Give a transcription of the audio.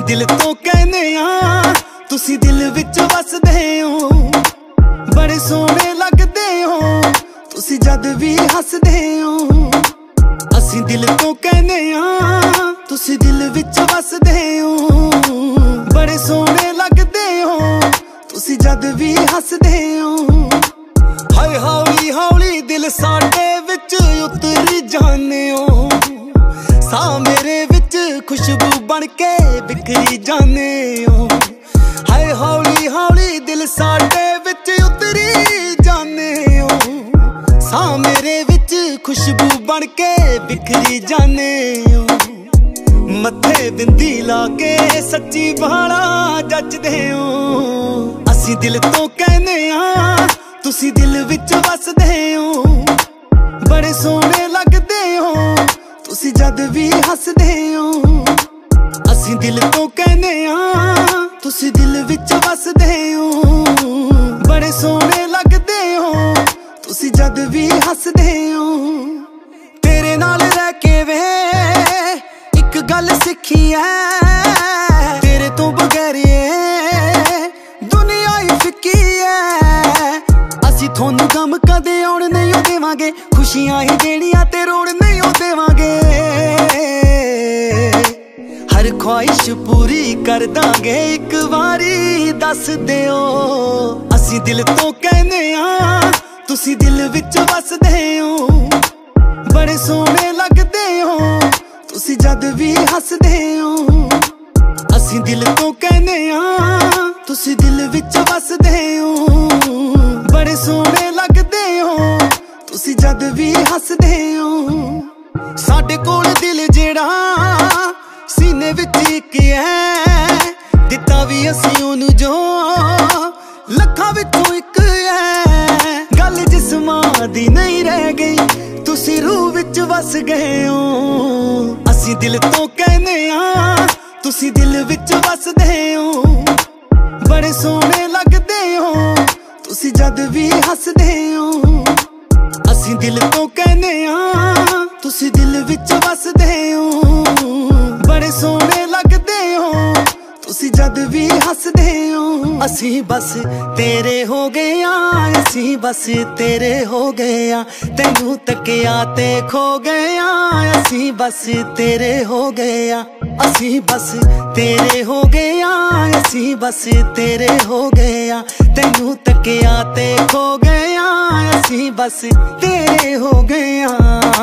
ਅਸੀਂ ਦਿਲ ਤੋਂ ਕਹਿੰਦੇ ਆ, ਤੁਸੀਂ ਦਿਲ ਵਿੱਚ ਵਸਦੇ ਹੋ। ਬੜੇ ਸੋਹਣੇ ਲੱਗਦੇ ਹੋ ਤੁਸੀਂ ਜਦ ਵੀ ਹੱਸਦੇ ਹੋ। ਅਸੀਂ ਦਿਲ ਤੋਂ ਕਹਿੰਦੇ ਆ, ਤੁਸੀਂ ਦਿਲ ਵਿੱਚ ਵਸਦੇ ਹੋ। ਬੜੇ ਸੋਹਣੇ ਲੱਗਦੇ ਹੋ ਤੁਸੀਂ ਜਦ ਵੀ ਹੱਸਦੇ ਹੋ। ਹਾਏ ਹੌਲੀ ਹੌਲੀ ਦਿਲ ਸਾਡੇ ਵਿੱਚ ਉਤਰੀ ਜਾਂਦੇ ਹੋ। ਸਾਹ ਮੇਰੇ ਵਿੱਚ ਖੁਸ਼ਬੂ ਬਣ ਕੇ ਬਿਖਰੀ ਜਾਂਦੇ ਹੋ। ਹਾਏ ਹੌਲੀ ਹੌਲੀ ਦਿਲ ਸਾਡੇ ਵਿੱਚ ਉਤਰੀ ਜਾਂਦੇ ਹੋ। ਸਾਹ ਮੇਰੇ ਵਿੱਚ ਖੁਸ਼ਬੂ ਬਣ ਕੇ ਬਿਖਰੀ ਜਾਂਦੇ ਹੋ। ਮੱਥੇ ਬਿੰਦੀ ਲਾ ਕੇ ਸੱਚੀ ਬਾਲਾ ਜੱਚਦੇ ਹੋ। ਅਸੀਂ ਦਿਲ ਤੋਂ ਕਹਿੰਦੇ ਆ, ਤੁਸੀਂ ਦਿਲ ਵਿੱਚ ਵਸਦੇ ਹੋ। ਬੜੇ ਸੋਹਣੇ ਲੱਗਦੇ ਹੋ ਤੁਸੀਂ ਜਦ ਵੀ ਹੱਸਦੇ ਹੋ। ਅਸੀਂ ਦਿਲ ਤੋਂ ਕਹਿੰਦੇ ਆ, ਤੁਸੀਂ ਦਿਲ ਵਿੱਚ ਵਸਦੇ ਹੋ। ਬੜੇ ਸੋਹਣੇ ਲੱਗਦੇ ਹੋ ਤੁਸੀਂ ਜਦ ਵੀ ਹੱਸਦੇ ਹੋ। ਤੇਰੇ ਨਾਲ ਰਹਿ ਕੇ ਵੇ ਇੱਕ ਗੱਲ ਸਿੱਖੀ ਐ, ਤੇਰੇ ਤੋਂ ਬਗੈਰ ਦੁਨੀਆ ਹੀ ਫਿੱਕੀ ਐ। ਅਸੀਂ ਤੁਹਾਨੂੰ ਗਮ ਕਦੇ ਆਉਣ ਨਹੀਂ ਦੇਵਾਂਗੇ, ਖੁਸ਼ੀਆਂ ਹੀ ਦੇਣੀਆਂ ਤੇ ਰੋਣ ਨਹੀਂ ਦੇਵਾਂਗੇ। ਹਰ ਖੁਆਇਸ਼ ਪੂਰੀ ਕਰ ਦਾਂਗੇ ਇੱਕ ਵਾਰੀ ਦੱਸ ਦਿਓ। ਅਸੀਂ ਦਿਲ ਤੋਂ ਕਹਿੰਦੇ ਆ, ਤੁਸੀਂ ਦਿਲ ਵਿੱਚ ਵਸਦੇ ਹੋ। ਬੜੇ ਸੋਹਣੇ ਲੱਗਦੇ ਹੋ ਤੁਸੀਂ ਜਦ ਵੀ ਹੱਸਦੇ ਹੋ। ਅਸੀਂ ਦਿਲ ਤੋਂ ਕਹਿੰਦੇ ਆ, ਤੁਸੀਂ ਦਿਲ ਵਿੱਚ ਵਸਦੇ ਹੋ। ਬੜੇ ਸੋਹਣੇ ਲੱਗਦੇ ਹੋ ਤੁਸੀਂ ਜਦ ਵੀ ਹੱਸਦੇ ਹੋ। ਸਾਡੇ ਕੋਲ ਦਿਲ ਜਿਹੜਾ ਸੀਨੇ ਵਿੱਚ ਇੱਕ ਹੈ, ਦਿੱਤਾ ਵੀ ਅਸੀਂ ਉਹਨੂੰ ਜੋ ਲੱਖਾਂ ਵਿੱਚੋਂ ਇੱਕ ਹੈ। ਗੱਲ ਜਿਸਮਾਂ ਦੀ ਨਹੀਂ ਰਹਿ ਗਈ, ਤੁਸੀਂ ਰੂਹ ਵਿੱਚ ਵਸ ਗਏ ਹੋ। ਅਸੀਂ ਦਿਲ ਤੋਂ ਕਹਿੰਦੇ ਆ, ਤੁਸੀਂ ਦਿਲ ਵਿੱਚ ਵਸਦੇ ਹੋ। ਬੜੇ ਸੋਹਣੇ ਲੱਗਦੇ ਹੋ ਤੁਸੀਂ ਜਦ ਵੀ ਹੱਸਦੇ ਹੋ। ਅਸੀਂ ਦਿਲ ਤੋਂ ਕਹਿੰਦੇ ਆ, ਤੁਸੀਂ ਦਿਲ ਵਿੱਚ ਵਸਦੇ ਹੋ। ਬੜੇ ਸੋਹਣੇ ਲੱਗਦੇ ਹੋ ਤੁਸੀਂ ਜਦ ਵੀ ਹੱਸਦੇ ਹੋ। ਅਸੀਂ ਬਸ ਤੇਰੇ ਹੋ ਗਏ ਆ, ਅਸੀਂ ਬਸ ਤੇਰੇ ਹੋ ਗਏ ਆ। ਤੈਨੂੰ ਤੱਕਿਆ ਤੇ ਖੋ ਗਏ ਆ, ਅਸੀਂ ਬਸ ਤੇਰੇ ਹੋ ਗਏ ਆ। ਅਸੀਂ ਬਸ ਤੇਰੇ ਹੋ ਗਏ ਆ, ਅਸੀਂ ਬਸ ਤੇਰੇ ਹੋ ਗਏ ਆ। ਤੈਨੂੰ ਤੱਕਿਆ ਤੇ ਖੋ ਗਏ ਆ, ਅਸੀਂ ਬਸ ਤੇਰੇ ਹੋ ਗਏ ਆ।